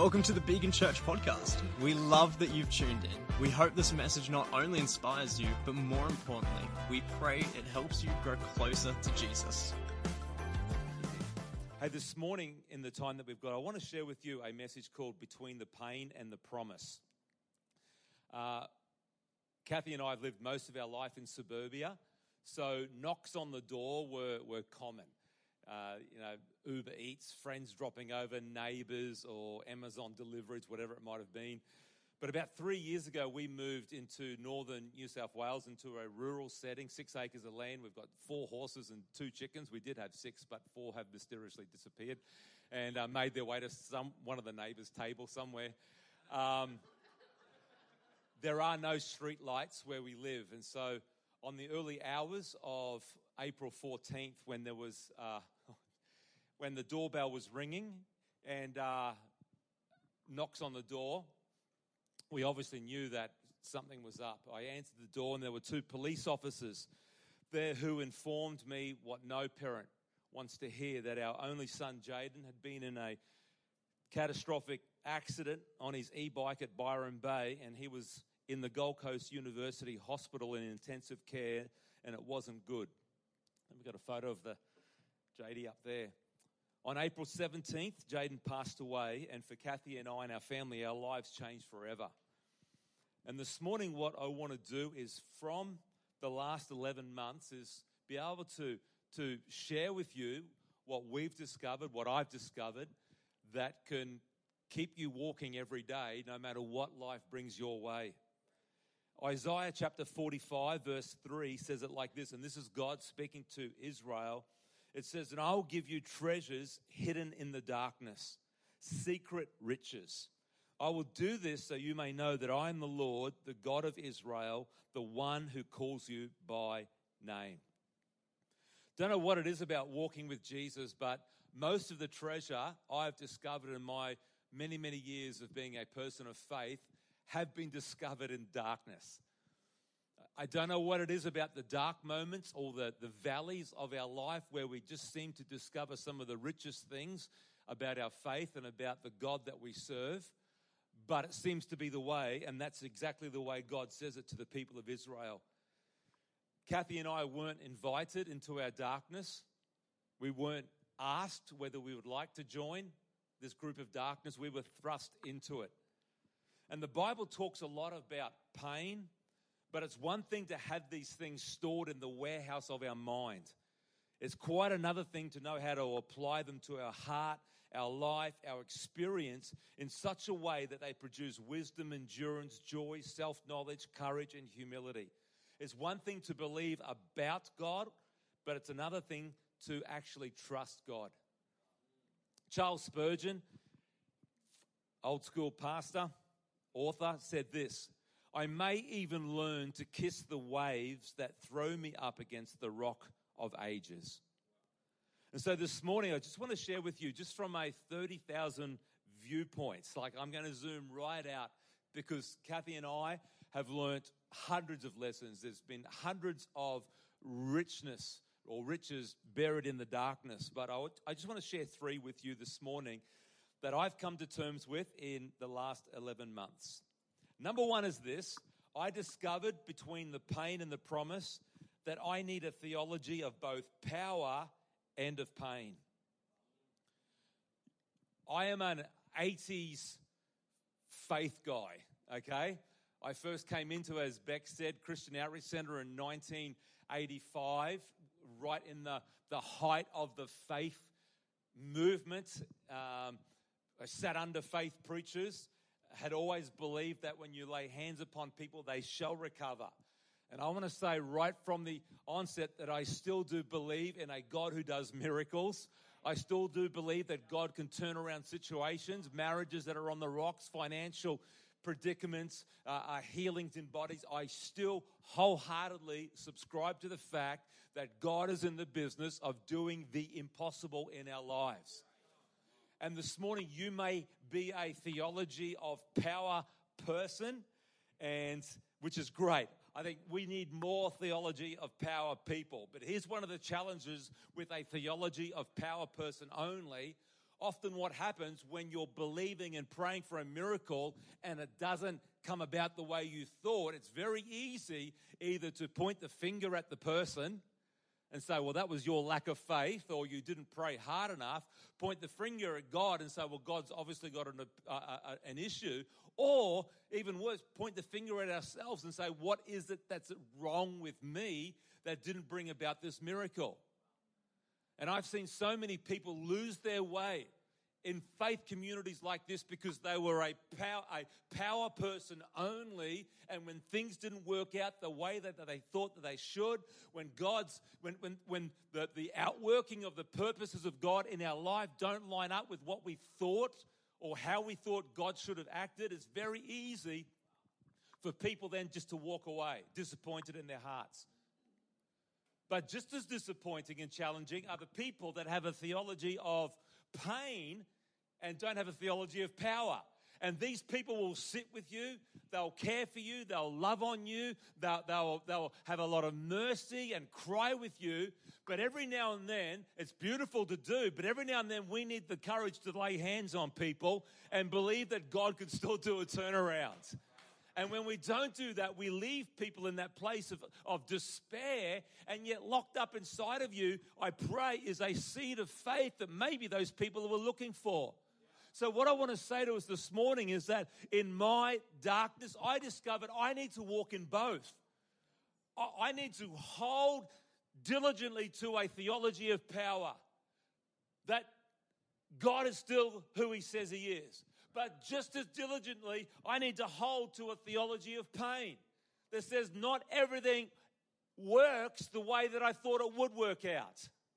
Welcome to the Beacon Church podcast. We love that you've tuned in. We hope this message not only inspires you, but more importantly, we pray it helps you grow closer to Jesus. Hey, this morning in the time that we've got, I want to share with you a message called Between the Pain and the Promise. Kathy and I have lived most of our life in suburbia, so knocks on the door were common. Uber Eats, friends dropping over, neighbours or Amazon deliveries, whatever it might have been. But about 3 years ago, we moved into northern New South Wales into a rural setting, 6 acres of land. We've got 4 horses and 2 chickens. We did have 6, but 4 have mysteriously disappeared and made their way to one of the neighbours' table somewhere. There are no street lights where we live, and so on the early hours of April 14th, when there was when the doorbell was ringing and knocks on the door, we obviously knew that something was up. I answered the door and there were 2 police officers there who informed me what no parent wants to hear, that our only son Jaden had been in a catastrophic accident on his e-bike at Byron Bay, and he was in the Gold Coast University Hospital in intensive care, and it wasn't good. And we've got a photo of the JD up there. On April 17th, Jaden passed away, and for Kathy and I and our family, our lives changed forever. And this morning, what I want to do is, from the last 11 months, is be able to share with you what we've discovered, what I've discovered, that can keep you walking every day, no matter what life brings your way. Isaiah chapter 45, verse 3 says it like this, and this is God speaking to Israel. It says, "And I will give you treasures hidden in the darkness, secret riches. I will do this so you may know that I am the Lord, the God of Israel, the one who calls you by name." Don't know what it is about walking with Jesus, but most of the treasure I've discovered in my many, many years of being a person of faith have been discovered in darkness. I don't know what it is about the dark moments or the valleys of our life where we just seem to discover some of the richest things about our faith and about the God that we serve. But it seems to be the way, and that's exactly the way God says it to the people of Israel. Kathy and I weren't invited into our darkness. We weren't asked whether we would like to join this group of darkness. We were thrust into it. And the Bible talks a lot about pain, but it's one thing to have these things stored in the warehouse of our mind. It's quite another thing to know how to apply them to our heart, our life, our experience in such a way that they produce wisdom, endurance, joy, self-knowledge, courage, and humility. It's one thing to believe about God, but it's another thing to actually trust God. Charles Spurgeon, old school pastor, author, said this, "I may even learn to kiss the waves that throw me up against the rock of ages." And so this morning, I just want to share with you, just from a 30,000 viewpoints, like I'm going to zoom right out, because Kathy and I have learnt hundreds of lessons. There's been hundreds of richness or riches buried in the darkness. But I just want to share 3 with you this morning that I've come to terms with in the last 11 months. Number 1 is this. I discovered between the pain and the promise that I need a theology of both power and of pain. I am an 80s faith guy, okay? I first came into, as Beck said, Christian Outreach Centre in 1985, right in the height of the faith movement. I sat under faith preachers, had always believed that when you lay hands upon people, they shall recover. And I want to say right from the onset that I still do believe in a God who does miracles. I still do believe that God can turn around situations, marriages that are on the rocks, financial predicaments, healings in bodies. I still wholeheartedly subscribe to the fact that God is in the business of doing the impossible in our lives. And this morning, you may be a theology of power person, and which is great. I think we need more theology of power people. But here's one of the challenges with a theology of power person only. often what happens when you're believing and praying for a miracle and it doesn't come about the way you thought, it's very easy either to point the finger at the person and say, well, that was your lack of faith, or you didn't pray hard enough, point the finger at God and say, well, God's obviously got an issue, or even worse, point the finger at ourselves and say, what is it that's wrong with me that didn't bring about this miracle? And I've seen so many people lose their way in faith communities like this because they were a power person only, and when things didn't work out the way that they thought that they should, when the outworking of the purposes of God in our life don't line up with what we thought or how we thought God should have acted, it's very easy for people then just to walk away, disappointed in their hearts. But just as disappointing and challenging are the people that have a theology of pain and don't have a theology of power. And these people will sit with you, they'll care for you, they'll love on you, they'll have a lot of mercy and cry with you. But every now and then, it's beautiful to do, but every now and then we need the courage to lay hands on people and believe that God could still do a turnaround. And when we don't do that, we leave people in that place of despair, and yet locked up inside of you, I pray, is a seed of faith that maybe those people were looking for. So what I want to say to us this morning is that in my darkness, I discovered I need to walk in both. I need to hold diligently to a theology of power, that God is still who He says He is. But just as diligently, I need to hold to a theology of pain that says not everything works the way that I thought it would work out.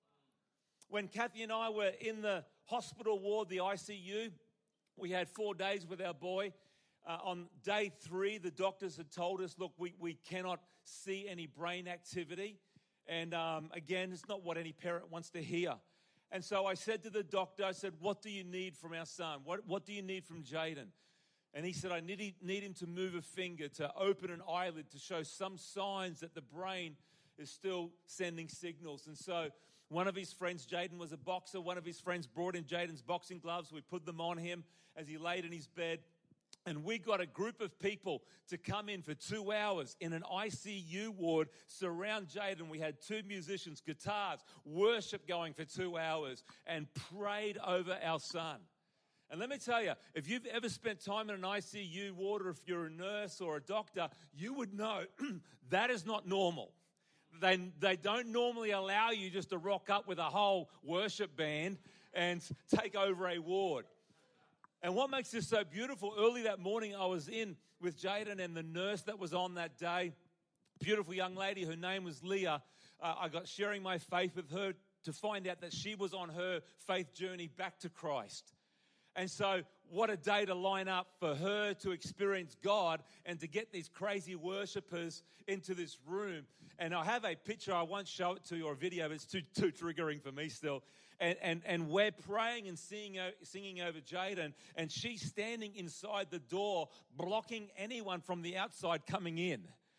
When Kathy and I were in the hospital ward, the ICU, we had 4 days with our boy. On day 3, the doctors had told us, look, we cannot see any brain activity. And again, it's not what any parent wants to hear. And so I said to the doctor, I said, what do you need from our son? What do you need from Jaden? And he said, I need him to move a finger, to open an eyelid, to show some signs that the brain is still sending signals. And so one of his friends, Jaden was a boxer, one of his friends brought in Jaden's boxing gloves. We put them on him as he laid in his bed. And we got a group of people to come in for 2 hours in an ICU ward, surround Jaden. We had 2 musicians, guitars, worship going for 2 hours, and prayed over our son. And let me tell you, if you've ever spent time in an ICU ward, or if you're a nurse or a doctor, you would know that is not normal. They don't normally allow you just to rock up with a whole worship band and take over a ward. And what makes this so beautiful, early that morning I was in with Jaden and the nurse that was on that day, beautiful young lady, her name was Leah. I got sharing my faith with her to find out that she was on her faith journey back to Christ. And so what a day to line up for her to experience God and to get these crazy worshipers into this room. And I have a picture, I won't show it to you, or a video, but it's too triggering for me still. And we're praying and singing over Jaden, and she's standing inside the door, blocking anyone from the outside coming in.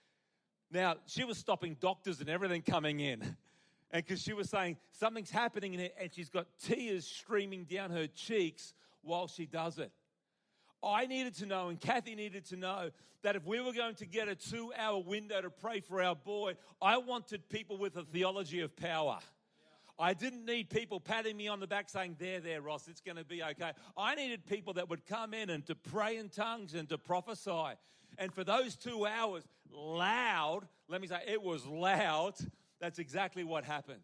Now, she was stopping doctors and everything coming in. And because she was saying, something's happening in here, and she's got tears streaming down her cheeks while she does it. I needed to know, and Kathy needed to know, that if we were going to get a 2-hour window to pray for our boy, I wanted people with a theology of power. I didn't need people patting me on the back saying, there, Ross, it's going to be okay. I needed people that would come in and to pray in tongues and to prophesy. And for those 2 hours, loud, let me say, it was loud. That's exactly what happened.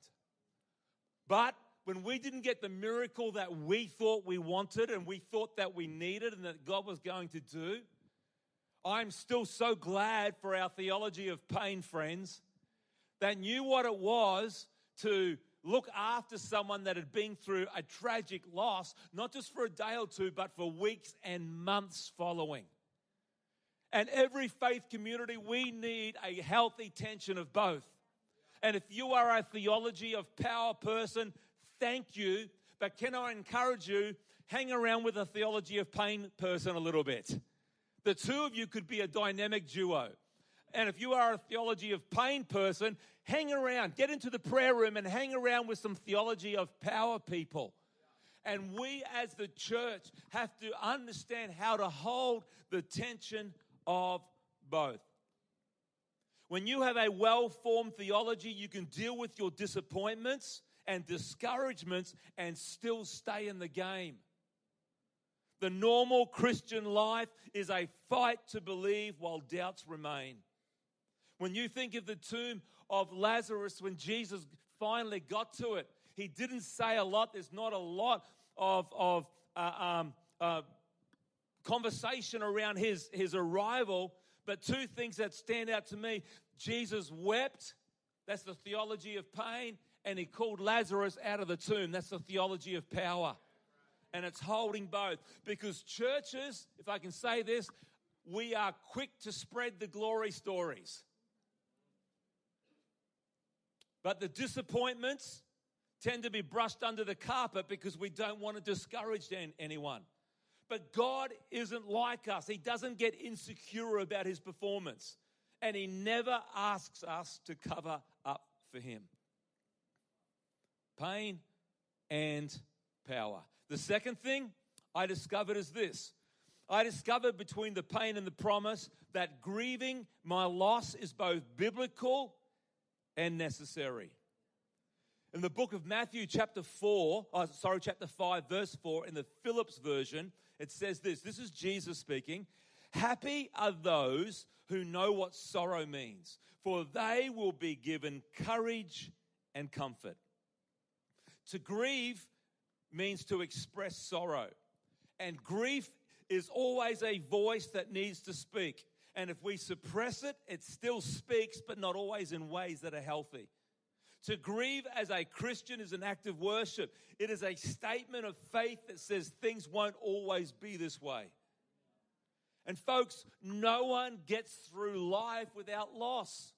But when we didn't get the miracle that we thought we wanted and we thought that we needed and that God was going to do, I'm still so glad for our theology of pain, friends, that knew what it was to look after someone that had been through a tragic loss, not just for a day or two, but for weeks and months following. And every faith community, we need a healthy tension of both. And if you are a theology of power person, thank you. But can I encourage you, hang around with a theology of pain person a little bit. The two of you could be a dynamic duo. And if you are a theology of pain person, hang around, get into the prayer room and hang around with some theology of power people. And we as the church have to understand how to hold the tension of both. When you have a well-formed theology, you can deal with your disappointments and discouragements and still stay in the game. The normal Christian life is a fight to believe while doubts remain. When you think of the tomb of Lazarus, when Jesus finally got to it, he didn't say a lot. There's not a lot of conversation around his arrival. But two things that stand out to me. Jesus wept. That's the theology of pain. And he called Lazarus out of the tomb. That's the theology of power. And it's holding both. Because churches, if I can say this, we are quick to spread the glory stories. But the disappointments tend to be brushed under the carpet because we don't want to discourage anyone. But God isn't like us. He doesn't get insecure about his performance. And he never asks us to cover up for him. Pain and power. The second thing I discovered is this. I discovered between the pain and the promise that grieving my loss is both biblical and necessary. In the book of Matthew chapter 5, verse 4, in the Phillips version, it says this. This is Jesus speaking. Happy are those who know what sorrow means, for they will be given courage and comfort. To grieve means to express sorrow. And grief is always a voice that needs to speak. And if we suppress it, it still speaks, but not always in ways that are healthy. To grieve as a Christian is an act of worship. It is a statement of faith that says things won't always be this way. And folks, no one gets through life without loss.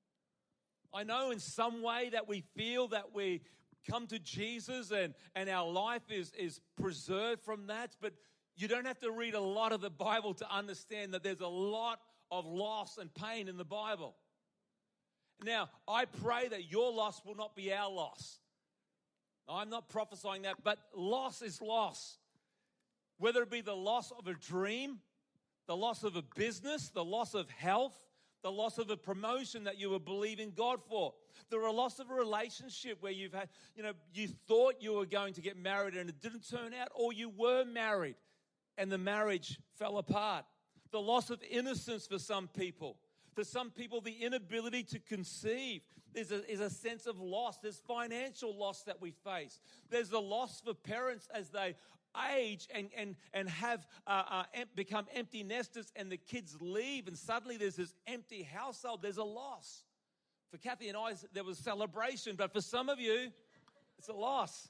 I know in some way that we feel that we come to Jesus and our life is preserved from that, but you don't have to read a lot of the Bible to understand that there's a lot of loss and pain in the Bible. Now, I pray that your loss will not be our loss. I'm not prophesying that, but loss is loss. Whether it be the loss of a dream, the loss of a business, the loss of health, the loss of a promotion that you were believing God for, the loss of a relationship where you've had, you thought you were going to get married and it didn't turn out, or you were married and the marriage fell apart. The loss of innocence for some people. For some people, the inability to conceive is a sense of loss. There's financial loss that we face. There's the loss for parents as they age and have become empty nesters and the kids leave and suddenly there's this empty household. There's a loss. For Kathy and I, there was celebration, but for some of you, it's a loss.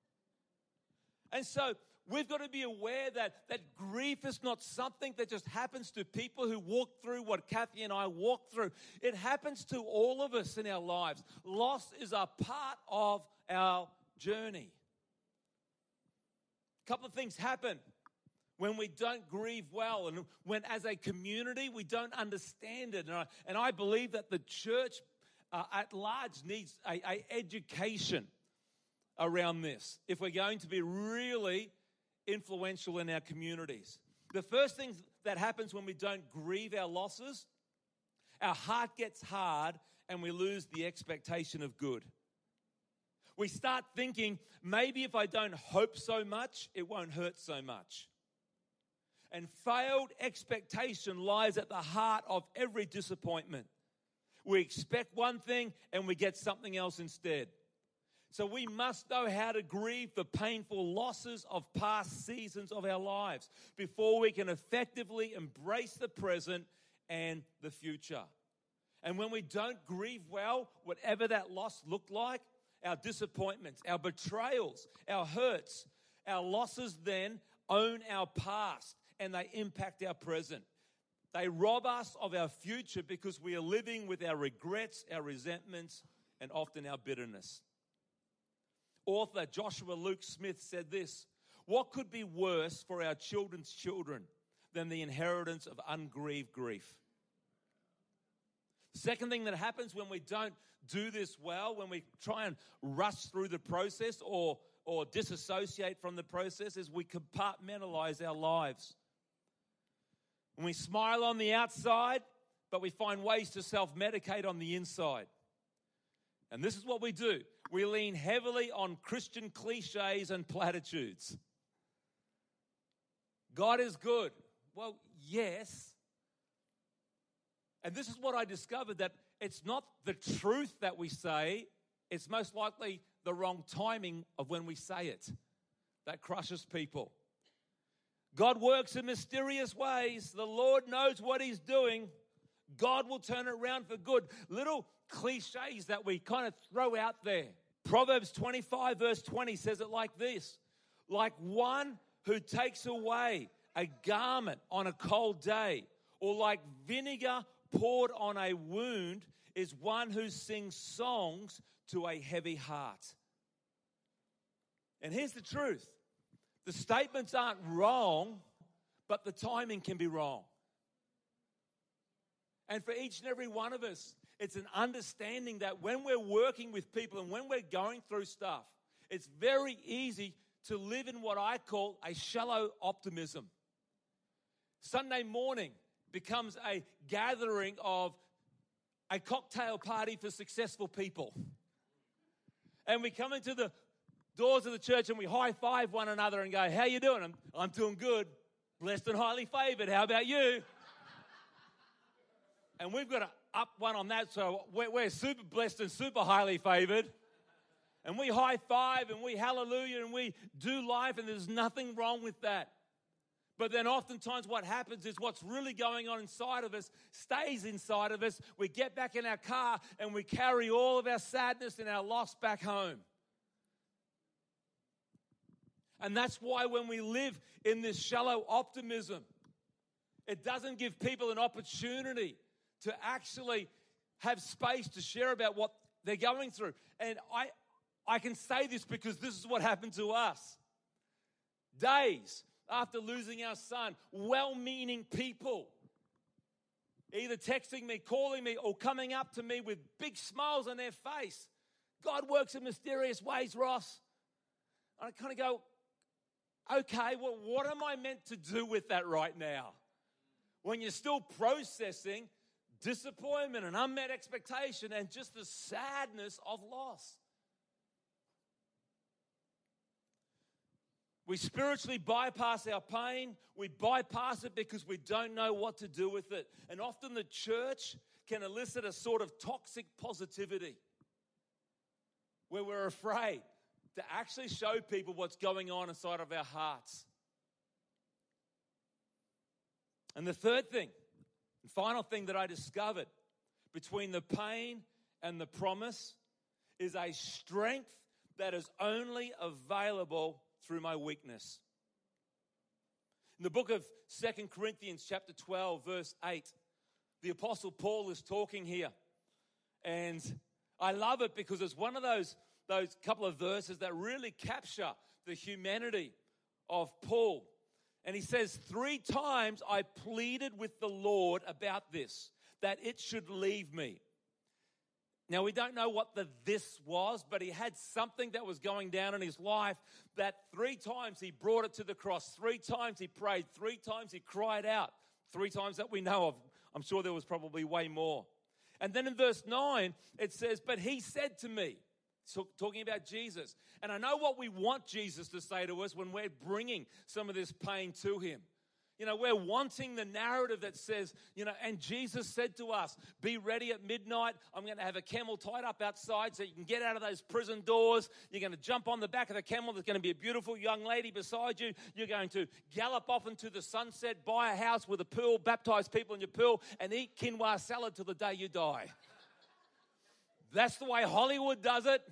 And so we've got to be aware that grief is not something that just happens to people who walk through what Kathy and I walk through. It happens to all of us in our lives. Loss is a part of our journey. A couple of things happen when we don't grieve well and when as a community we don't understand it. And I believe that the church at large needs a education around this if we're going to be really influential in our communities. The first thing that happens when we don't grieve our losses, our heart gets hard and we lose the expectation of good. We start thinking, maybe if I don't hope so much, it won't hurt so much. And failed expectation lies at the heart of every disappointment. We expect one thing and we get something else instead. So we must know how to grieve the painful losses of past seasons of our lives before we can effectively embrace the present and the future. And when we don't grieve well, whatever that loss looked like, our disappointments, our betrayals, our hurts, our losses then own our past and they impact our present. They rob us of our future because we are living with our regrets, our resentments, and often our bitterness. Author Joshua Luke Smith said this: what could be worse for our children's children than the inheritance of ungrieved grief? The second thing that happens when we don't do this well, when we try and rush through the process or or disassociate from the process is we compartmentalize our lives. And we smile on the outside, but we find ways to self-medicate on the inside. And this is what we do. We lean heavily on Christian cliches and platitudes. God is good. Well, yes. And this is what I discovered, that it's not the truth that we say, it's most likely the wrong timing of when we say it that crushes people. God works in mysterious ways. The Lord knows what He's doing. God will turn it around for good. Little cliches that we kind of throw out there. Proverbs 25 verse 20 says it like this: like one who takes away a garment on a cold day, or like vinegar poured on a wound, is one who sings songs to a heavy heart. And here's the truth. The statements aren't wrong, but the timing can be wrong. And for each and every one of us, it's an understanding that when we're working with people and when we're going through stuff, it's very easy to live in what I call a shallow optimism. Sunday morning becomes a gathering of a cocktail party for successful people. And we come into the doors of the church and we high-five one another and go, how you doing? I'm doing good, blessed and highly favored. How about you? And we've got to up one on that, so we're super blessed and super highly favored. And we high-five and we hallelujah and we do life, and there's nothing wrong with that. But then oftentimes what happens is what's really going on inside of us stays inside of us. We get back in our car and we carry all of our sadness and our loss back home. And that's why when we live in this shallow optimism, it doesn't give people an opportunity to actually have space to share about what they're going through. And I can say this because this is what happened to us. Days after losing our son, well-meaning people either texting me, calling me, or coming up to me with big smiles on their face. God works in mysterious ways, Ross. And I kind of go, okay, well, what am I meant to do with that right now? When you're still processing disappointment and unmet expectation and just the sadness of loss. We spiritually bypass our pain. We bypass it because we don't know what to do with it. And often the church can elicit a sort of toxic positivity where we're afraid to actually show people what's going on inside of our hearts. And the third thing, and final thing that I discovered between the pain and the promise is a strength that is only available through my weakness. In the book of 2 Corinthians chapter 12, verse 8, the Apostle Paul is talking here. And I love it because it's one of those couple of verses that really capture the humanity of Paul. And he says, 3 times I pleaded with the Lord about this, that it should leave me. Now, we don't know what this was, but he had something that was going down in his life that 3 times he brought it to the cross. 3 times he prayed. 3 times he cried out. 3 times that we know of. I'm sure there was probably way more. And then in verse 9, it says, but he said to me, so talking about Jesus. And I know what we want Jesus to say to us when we're bringing some of this pain to him. You know, we're wanting the narrative that says, and Jesus said to us, be ready at midnight. I'm going to have a camel tied up outside so you can get out of those prison doors. You're going to jump on the back of the camel. There's going to be a beautiful young lady beside you. You're going to gallop off into the sunset, buy a house with a pool, baptize people in your pool, and eat quinoa salad till the day you die. That's the way Hollywood does it.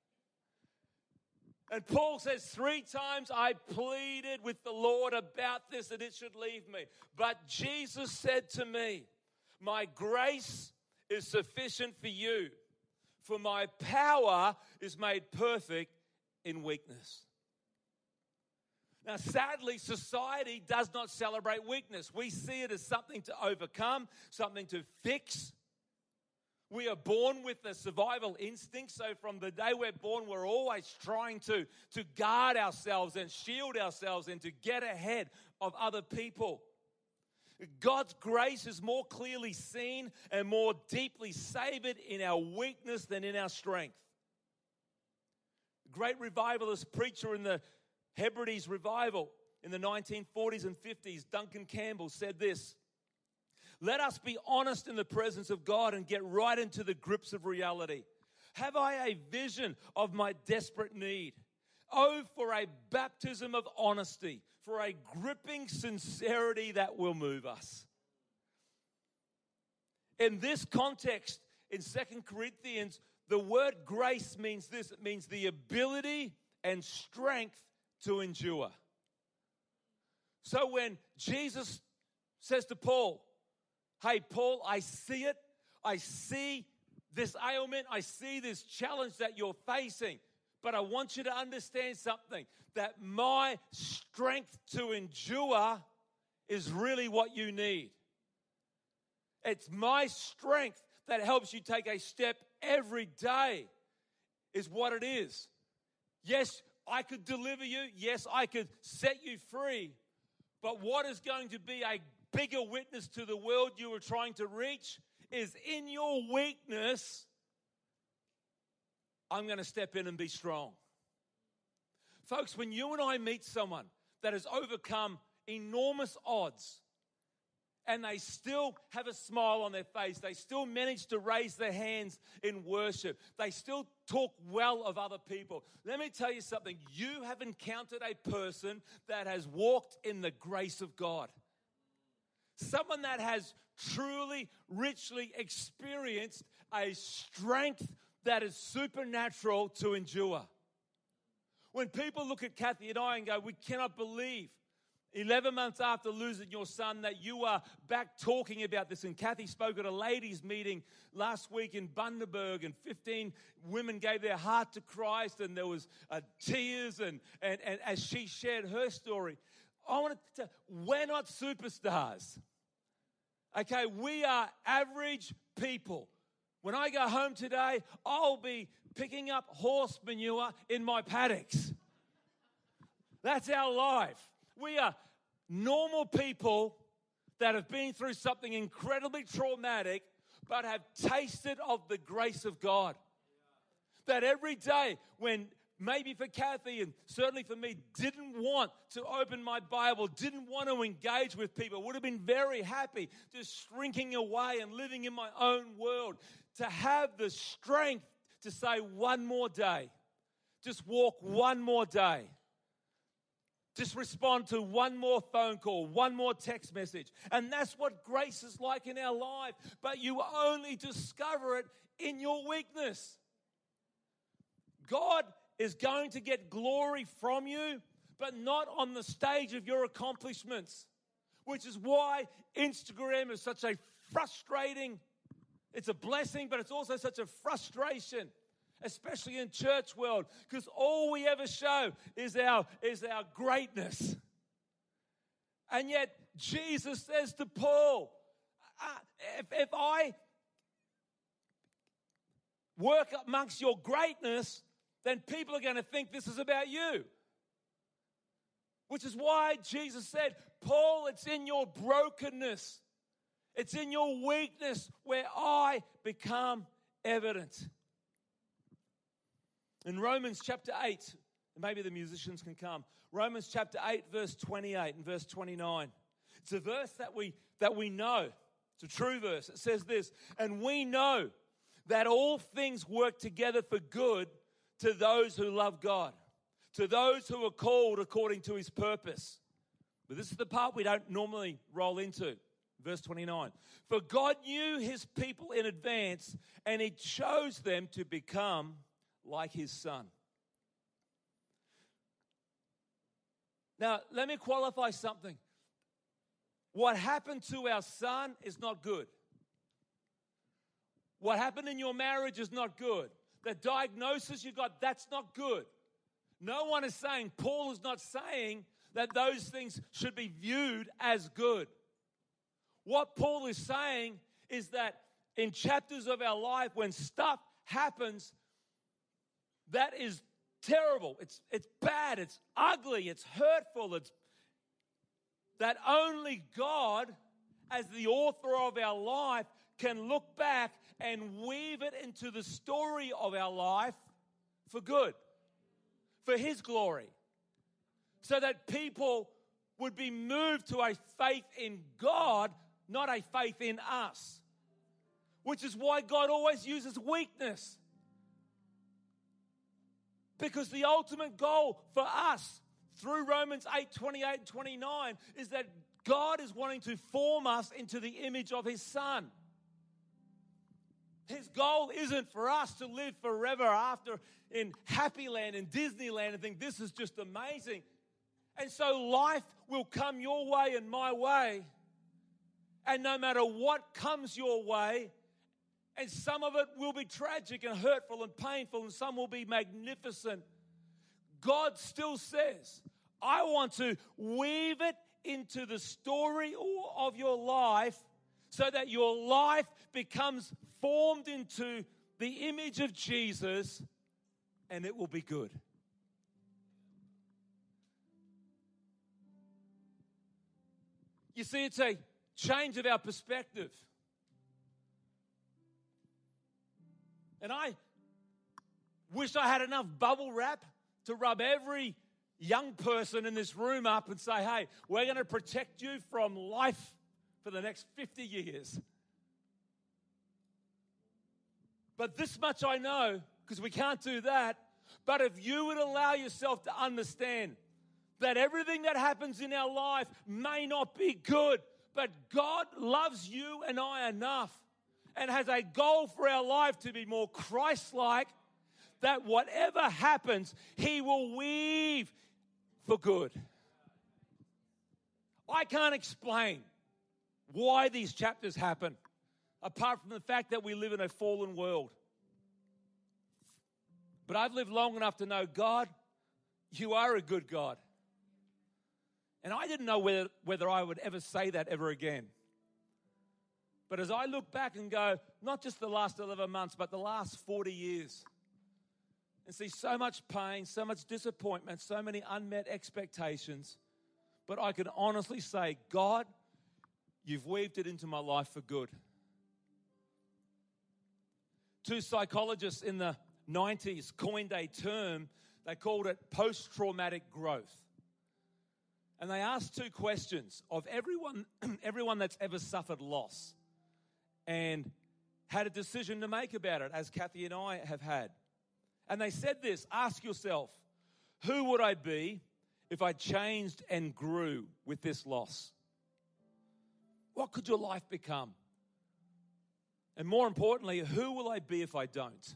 And Paul says, 3 times I pleaded with the Lord about this, that it should leave me. But Jesus said to me, my grace is sufficient for you, for my power is made perfect in weakness. Now, sadly, society does not celebrate weakness. We see it as something to overcome, something to fix. We are born with a survival instinct. So from the day we're born, we're always trying to guard ourselves and shield ourselves and to get ahead of other people. God's grace is more clearly seen and more deeply savored in our weakness than in our strength. Great revivalist preacher in the Hebrides revival in the 1940s and 50s, Duncan Campbell, said this: "Let us be honest in the presence of God and get right into the grips of reality. Have I a vision of my desperate need? Oh, for a baptism of honesty, for a gripping sincerity that will move us." In this context, in 2 Corinthians, the word grace means this. It means the ability and strength to endure. So when Jesus says to Paul, "Hey, Paul, I see it. I see this ailment. I see this challenge that you're facing. But I want you to understand something, that my strength to endure is really what you need. It's my strength that helps you take a step every day is what it is. Yes, I could deliver you. Yes, I could set you free. But what is going to be a bigger witness to the world you are trying to reach is in your weakness, I'm going to step in and be strong." Folks, when you and I meet someone that has overcome enormous odds and they still have a smile on their face, they still manage to raise their hands in worship, they still talk well of other people, let me tell you something. You have encountered a person that has walked in the grace of God. Someone that has truly, richly experienced a strength that is supernatural to endure. When people look at Kathy and I and go, "We cannot believe 11 months after losing your son that you are back talking about this." And Kathy spoke at a ladies' meeting last week in Bundaberg, and 15 women gave their heart to Christ, and there was tears and as she shared her story. I want to tell you, we're not superstars. Okay, we are average people. When I go home today, I'll be picking up horse manure in my paddocks. That's our life. We are normal people that have been through something incredibly traumatic, but have tasted of the grace of God. That every day when maybe for Kathy and certainly for me, didn't want to open my Bible, didn't want to engage with people, would have been very happy just shrinking away and living in my own world. To have the strength to say one more day, just walk one more day, just respond to one more phone call, one more text message. And that's what grace is like in our life. But you only discover it in your weakness. God is going to get glory from you, but not on the stage of your accomplishments, which is why Instagram is such a frustrating, it's a blessing, but it's also such a frustration, especially in church world, because all we ever show is our greatness. And yet Jesus says to Paul, if I work amongst your greatness, then people are going to think this is about you. Which is why Jesus said, Paul, it's in your brokenness, it's in your weakness where I become evident. In Romans chapter 8, maybe the musicians can come. Romans chapter 8, verse 28 and verse 29. It's a verse that we know. It's a true verse. It says this, "And we know that all things work together for good to those who love God, to those who are called according to his purpose." But this is the part we don't normally roll into. Verse 29. "For God knew his people in advance, and he chose them to become like his son." Now, let me qualify something. What happened to our son is not good. What happened in your marriage is not good. The diagnosis you got, that's not good. No one is saying, Paul is not saying that those things should be viewed as good. What Paul is saying is that in chapters of our life when stuff happens that is terrible. It's bad. It's ugly. It's hurtful. It's that only God, as the author of our life, can look back and weave it into the story of our life for good, for His glory, so that people would be moved to a faith in God, not a faith in us, which is why God always uses weakness. Because the ultimate goal for us through Romans 8, 28 and 29 is that God is wanting to form us into the image of His Son. His goal isn't for us to live forever after in Happy Land and Disneyland and think this is just amazing. And so life will come your way and my way. And no matter what comes your way, and some of it will be tragic and hurtful and painful, and some will be magnificent, God still says, I want to weave it into the story of your life so that your life becomes formed into the image of Jesus, and it will be good. You see, it's a change of our perspective. And I wish I had enough bubble wrap to rub every young person in this room up and say, hey, we're going to protect you from life for the next 50 years. But this much I know, because we can't do that. But if you would allow yourself to understand that everything that happens in our life may not be good, but God loves you and I enough and has a goal for our life to be more Christ-like, that whatever happens, He will weave for good. I can't explain why these chapters happen, apart from the fact that we live in a fallen world. But I've lived long enough to know, God, You are a good God. And I didn't know whether I would ever say that ever again. But as I look back and go, not just the last 11 months, but the last 40 years, and see so much pain, so much disappointment, so many unmet expectations, but I can honestly say, God, You've weaved it into my life for good. Two psychologists in the 90s coined a term, they called it post-traumatic growth. And they asked two questions of everyone that's ever suffered loss and had a decision to make about it, as Kathy and I have had. And they said this, ask yourself, who would I be if I changed and grew with this loss? What could your life become? And more importantly, who will I be if I don't?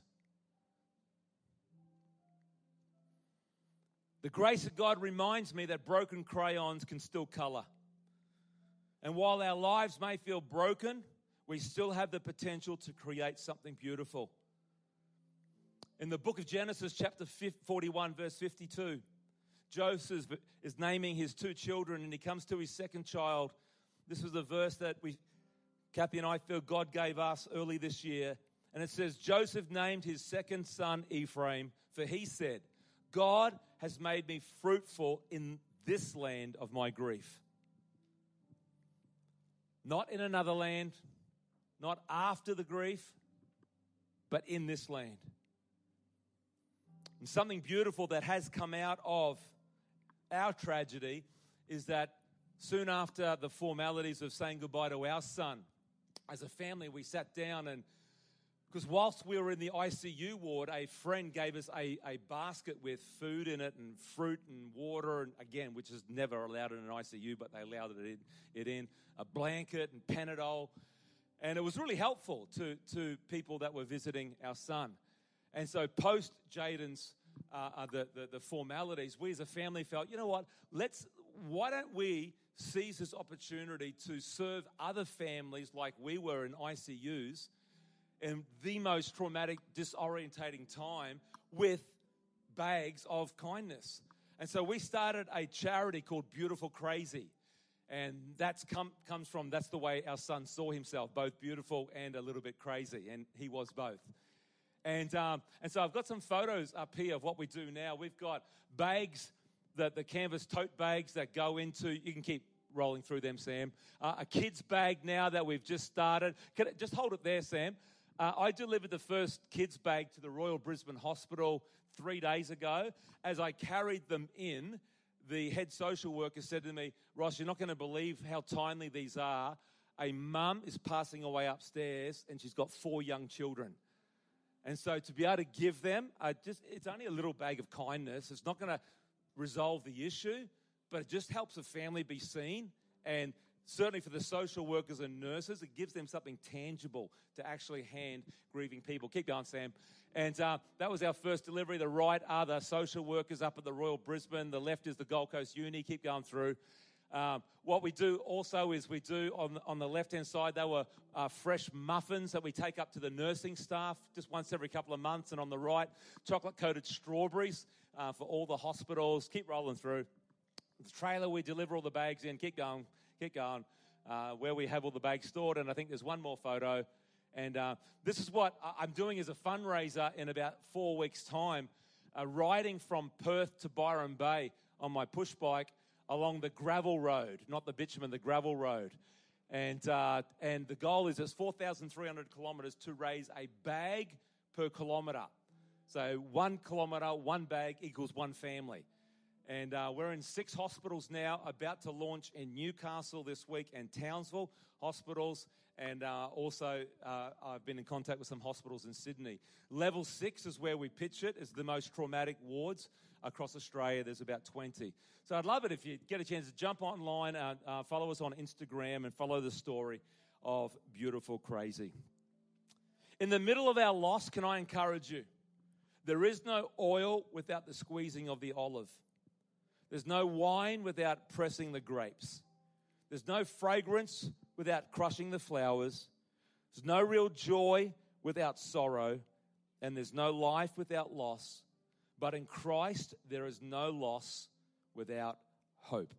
The grace of God reminds me that broken crayons can still color. And while our lives may feel broken, we still have the potential to create something beautiful. In the book of Genesis, chapter 41, verse 52, Joseph is naming his two children, and he comes to his second child. This was the verse that Kathy and I feel God gave us early this year. And it says, Joseph named his second son Ephraim, for he said, God has made me fruitful in this land of my grief. Not in another land, not after the grief, but in this land. And something beautiful that has come out of our tragedy is that soon after the formalities of saying goodbye to our son, as a family, we sat down and because whilst we were in the ICU ward, a friend gave us a basket with food in it and fruit and water, and again, which is never allowed in an ICU, but they allowed it in, a blanket and Panadol. And it was really helpful to people that were visiting our son. And so post Jaden's, the formalities, we as a family felt, you know what, why don't we seize this opportunity to serve other families like we were in ICUs in the most traumatic, disorientating time with bags of kindness. And so we started a charity called Beautiful Crazy. And that's comes from, that's the way our son saw himself, both beautiful and a little bit crazy, and he was both. And so I've got some photos up here of what we do now. We've got bags, the canvas tote bags that go into, you can keep rolling through them, Sam. A kid's bag now that we've just started. Just hold it there, Sam. I delivered the first kids' bag to the Royal Brisbane Hospital 3 days ago. As I carried them in, the head social worker said to me, Ross, you're not going to believe how tiny these are. A mum is passing away upstairs and she's got 4 young children. And so to be able to give them, it's only a little bag of kindness. It's not going to resolve the issue, but it just helps a family be seen. And certainly for the social workers and nurses, it gives them something tangible to actually hand grieving people. Keep going, Sam. And that was our first delivery. The right are the social workers up at the Royal Brisbane. The left is the Gold Coast Uni. Keep going through. What we do also is we do on the left-hand side, they were fresh muffins that we take up to the nursing staff just once every couple of months. And on the right, chocolate-coated strawberries for all the hospitals. Keep rolling through. The trailer, we deliver all the bags in. Keep going. Where we have all the bags stored. And I think there's one more photo. And this is what I'm doing as a fundraiser in about 4 weeks' time, riding from Perth to Byron Bay on my push bike along the gravel road, not the bitumen, the gravel road. And the goal is it's 4,300 kilometres to raise a bag per kilometre. So 1 kilometre, 1 bag equals 1 family. And we're in 6 hospitals now, about to launch in Newcastle this week and Townsville hospitals. And also I've been in contact with some hospitals in Sydney. Level 6 is where we pitch it. It's the most traumatic wards across Australia. There's about 20. So I'd love it if you get a chance to jump online, follow us on Instagram and follow the story of Beautiful Crazy. In the middle of our loss, can I encourage you? There is no oil without the squeezing of the olive. There's no wine without pressing the grapes. There's no fragrance without crushing the flowers. There's no real joy without sorrow. And there's no life without loss. But in Christ, there is no loss without hope.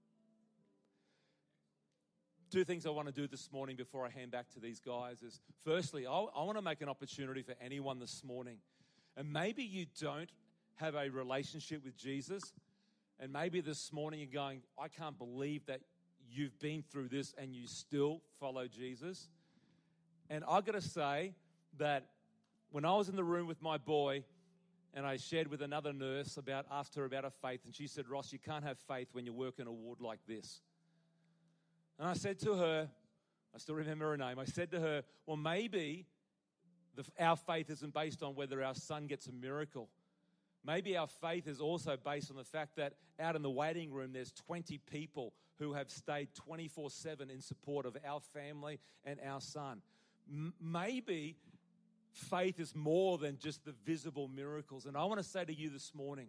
2 things I want to do this morning before I hand back to these guys is, firstly, I want to make an opportunity for anyone this morning. And maybe you don't have a relationship with Jesus. And maybe this morning you're going, I can't believe that you've been through this and you still follow Jesus. And I've got to say that when I was in the room with my boy and I shared with another nurse asked her about her faith, and she said, Ross, you can't have faith when you work in a ward like this. And I said to her, I still remember her name, I said to her, well, maybe our faith isn't based on whether our son gets a miracle. Maybe our faith is also based on the fact that out in the waiting room, there's 20 people who have stayed 24/7 in support of our family and our son. Maybe faith is more than just the visible miracles. And I want to say to you this morning,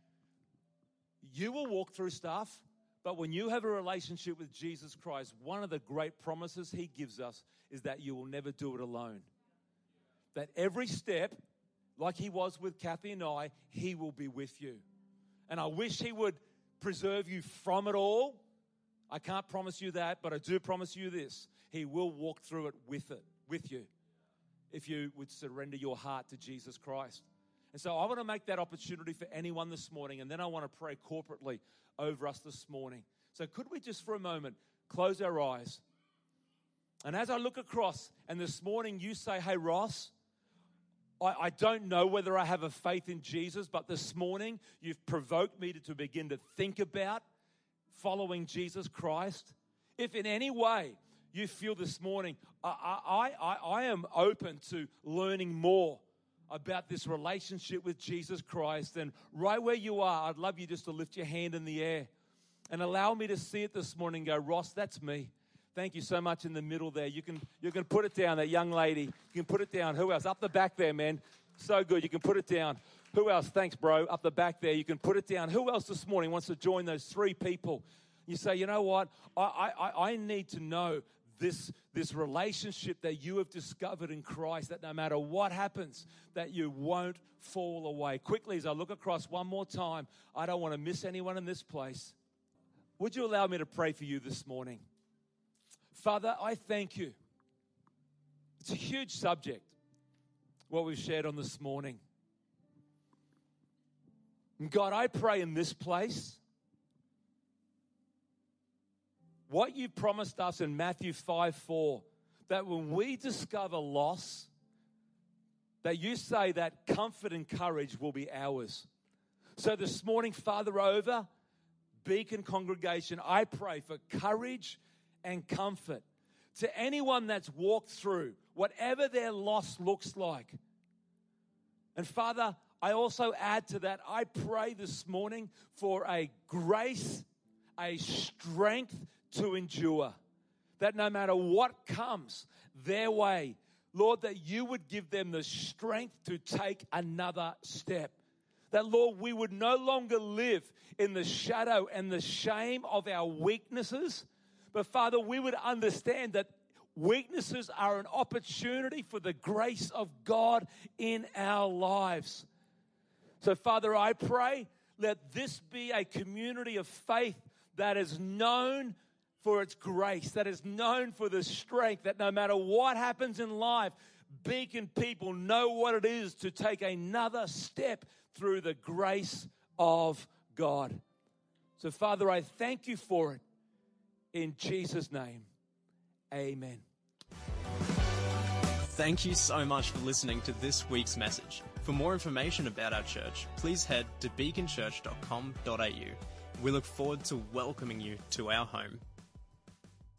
you will walk through stuff, but when you have a relationship with Jesus Christ, one of the great promises he gives us is that you will never do it alone. That every step, like he was with Kathy and I, he will be with you. And I wish he would preserve you from it all. I can't promise you that, but I do promise you this. He will walk through it with you, if you would surrender your heart to Jesus Christ. And so I want to make that opportunity for anyone this morning, and then I want to pray corporately over us this morning. So could we just for a moment close our eyes? And as I look across, and this morning you say, hey, Ross, I don't know whether I have a faith in Jesus, but this morning you've provoked me to begin to think about following Jesus Christ. If in any way you feel this morning, I am open to learning more about this relationship with Jesus Christ, then right where you are, I'd love you just to lift your hand in the air and allow me to see it this morning and go, Ross, that's me. Thank you so much in the middle there. You can put it down, that young lady. You can put it down. Who else? Up the back there, man. So good. You can put it down. Who else? Thanks, bro. Up the back there. You can put it down. Who else this morning wants to join those 3 people? You say, you know what? I need to know this relationship that you have discovered in Christ, that no matter what happens, that you won't fall away. Quickly, as I look across one more time, I don't want to miss anyone in this place. would you allow me to pray for you this morning? Father, I thank you. It's a huge subject, what we've shared on this morning. And God, I pray in this place, what you promised us in Matthew 5:4, that when we discover loss, that you say that comfort and courage will be ours. So this morning, Father, over Beacon congregation, I pray for courage and comfort to anyone that's walked through whatever their loss looks like. And Father, I also add to that, I pray this morning for a grace, a strength to endure. That no matter what comes their way, Lord, that you would give them the strength to take another step. That, Lord, we would no longer live in the shadow and the shame of our weaknesses. But, Father, we would understand that weaknesses are an opportunity for the grace of God in our lives. So, Father, I pray, let this be a community of faith that is known for its grace, that is known for the strength, that no matter what happens in life, Beacon people know what it is to take another step through the grace of God. So, Father, I thank you for it. In Jesus' name, amen. Thank you so much for listening to this week's message. For more information about our church, please head to beaconchurch.com.au. We look forward to welcoming you to our home.